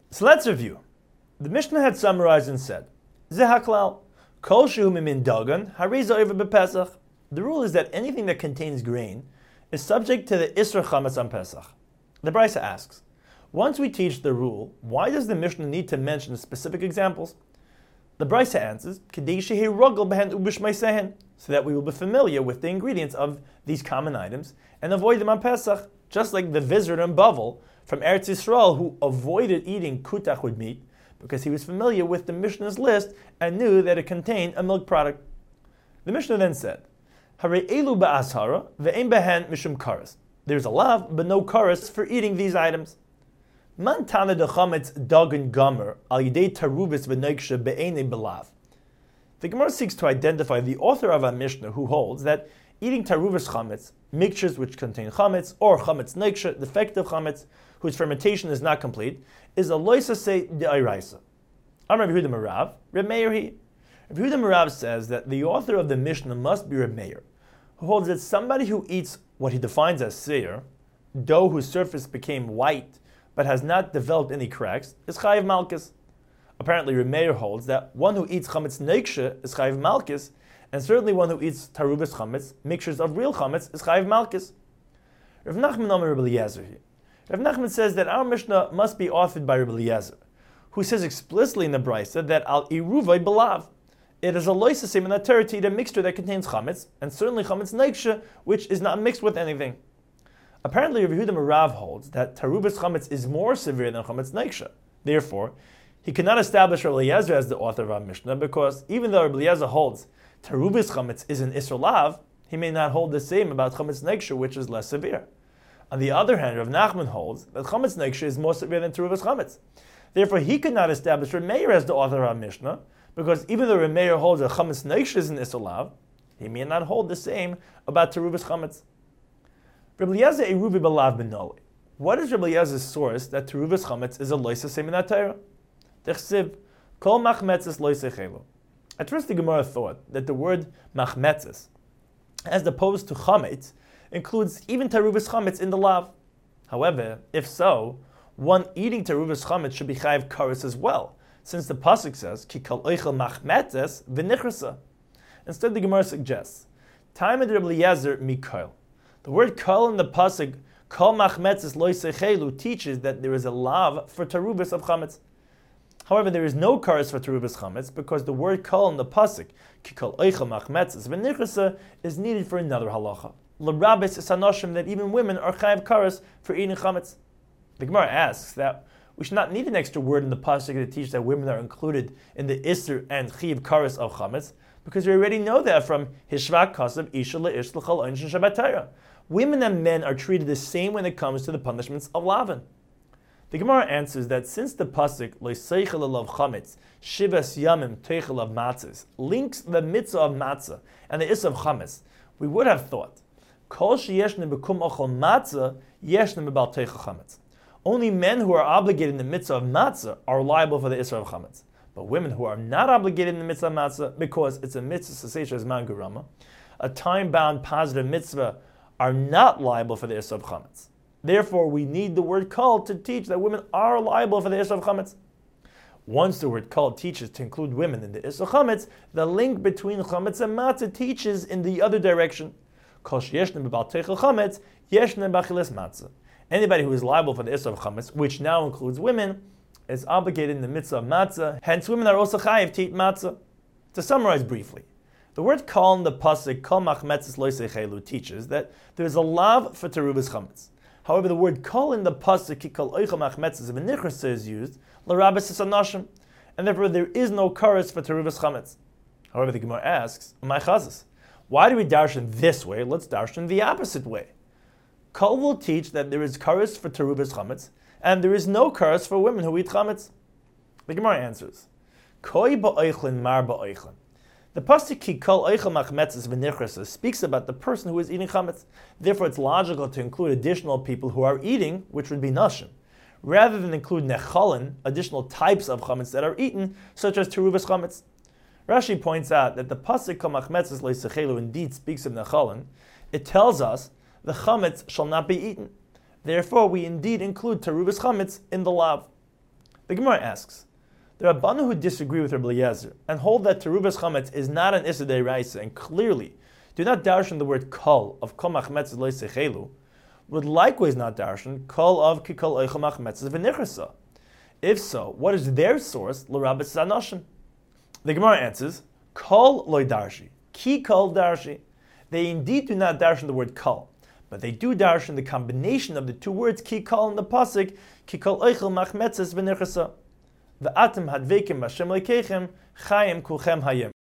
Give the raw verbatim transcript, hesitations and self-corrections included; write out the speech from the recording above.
So let's review. The Mishnah had summarized and said, Ze haklal, kol shehu mimin dagan, hariza over bepesach. The rule is that anything that contains grain is subject to the Isra Chametz on Pesach. The Brisa asks, once we teach the rule, why does the Mishnah need to mention specific examples? The Brisa answers, Kedei shehi rogel behen ubishmaisehen, so that we will be familiar with the ingredients of these common items and avoid them on Pesach, just like the visitor in Bavel from Eretz Yisrael who avoided eating kutach with meat because he was familiar with the Mishnah's list and knew that it contained a milk product. The Mishnah then said, Hare elu ba'ashara ve'en behen mishum karas. There's a lav, but no karas for eating these items. Man tana de chametz dagan gomer al yidei tarubis v'neiksha be'enei belav. The Gemara seeks to identify the author of our Mishnah who holds that eating tarubis chametz, mixtures which contain chametz, or chametz neiksha, defective chametz, whose fermentation is not complete, is a loisase de ayraisa. Amar Rabbi Yehuda Marav, Reb Meir he. Rabbi Yehuda Marav says that the author of the Mishnah must be Reb Meir, who holds that somebody who eats what he defines as seir, dough whose surface became white but has not developed any cracks, is chayiv malchus. Apparently, Reb Meir holds that one who eats chametz neiksha is chayiv malchus, and certainly one who eats tarubis chametz, mixtures of real chametz, is chayiv malchus. Rav Nachman Omer Rabbi Eliezer here. Rav Nachman says that our Mishnah must be authored by Rabbi Eliezer, who says explicitly in the Brisa that al iruvay belav. It is a loisasim in the Torah to eat a mixture that contains chametz, and certainly chametz neiksha, which is not mixed with anything. Apparently, Rabbi Yehuda Marav holds that tarubis chametz is more severe than chametz neiksha. Therefore, he cannot establish Rabbi Eliezer as the author of our Mishnah, because even though Rabbi Eliezer holds tarubis chametz is an isur lav, he may not hold the same about chametz neiksha, which is less severe. On the other hand, Rav Nachman holds that chametz neiksha is more severe than tarubis chametz. Therefore, he could not establish Reb Meir as the author of our Mishnah, because even though Reb Meir holds that chametz neiksha is an isur lav, he may not hold the same about tarubis chametz. Reb Eliezer eruvi belav benoli. What is Reb Eliezer's source that tarubis chametz is a loisa semin Torah? Techsiv kol machmetzes loisa chelu. At first, the Gemara thought that the word machmetzes, as opposed to chametz, includes even tarubis chametz in the lav. However, if so, one eating tarubis chametz should be chayiv kares as well, since the pasuk says ki kol oichel machmetzes v'nichrasa. Instead, the Gemara suggests time Reb Eliezer mikol. The word kol in the pasuk kol machmetzes lo sechelu teaches that there is a lav for tarubis of chametz. However, there is no kares for tarubis chametz because the word kol in the pasuk ki kol oichel machmetzes v'nichrasa is needed for another halacha. L'rabis is hanoshim that even women are chayiv kares for eating chametz. The Gemara asks that we should not need an extra word in the pasuk to teach that women are included in the isur and chiv kares of chametz, because we already know that from Hishvak Kasav Isha Le'ish L'chal Einshin Shabbat Torah. Women and men are treated the same when it comes to the punishments of Lavan. The Gemara answers that since the pasuk Le'seichel Elav Chametz Shivas Yamim Teichel of Matzahs links the mitzvah of matzah and the isur of chametz, we would have thought Kol sheyeshnem bekum ochel matzah yeshnem b'bal teichel chametz. Only men who are obligated in the mitzvah of matzah are liable for the isur of chametz. But women who are not obligated in the mitzvah of matzah, because it's a mitzvah sasesha as man gurama, a time-bound positive mitzvah, are not liable for the isur of chametz. Therefore, we need the word kol to teach that women are liable for the isur of chametz. Once the word kol teaches to include women in the isur of chametz, the link between chametz and matzah teaches in the other direction. Kol sheyeshnem b'bal teichel chametz yeshnem b'achilas matzah. Anybody who is liable for the isur of chametz, which now includes women, is obligated in the mitzvah of matzah. Hence, women are also chayiv to eat matzah. To summarize briefly, the word kol in the pasuk kol machmetzes lo seichelu teaches that there is a lav for tarubis chametz. However, the word kol in the pasuk ki kol oichel machmetzes v'nichrasa is used l'rabis esanashim, and therefore there is no kares for tarubis chametz. However, the Gemara asks, "My chazas, why do we darshan this way? Let's darshan the opposite way." Kol will teach that there is kares for tarubis chametz, and there is no kares for women who eat chametz. The Gemara answers, Koi ba'oichlin mar ba'oichlin. The pasuk ki kol oichel machmetzes v'nichrasa speaks about the person who is eating chametz. Therefore, it's logical to include additional people who are eating, which would be nashim, rather than include nechalin, additional types of chametz that are eaten, such as terubas chametz. Rashi points out that the pasuk kol machmetzes lo sechelu indeed speaks of nechalin. It tells us the chametz shall not be eaten. Therefore, we indeed include terubas chametz in the lav. The Gemara asks, the Rabbanu who disagree with Rabbi Eliezer and hold that terubas chametz is not an issa deiraisa and clearly do not darshan the word kol of kol machmetzes lo sechelu, would likewise not darshan kol of kikol oichel machmetzes v'nichrasa. If so, what is their source? L'rabbis Zanoshim. The Gemara answers, kol loy darshi, ki kol darshi. They indeed do not darshan the word kol, but they do darshan the combination of the two words ki kol in the pasuk ki kol oichel machmetzes v'nichrasa. V'atem hadvekim b'Hashem lekechem chayim kulchem hayim.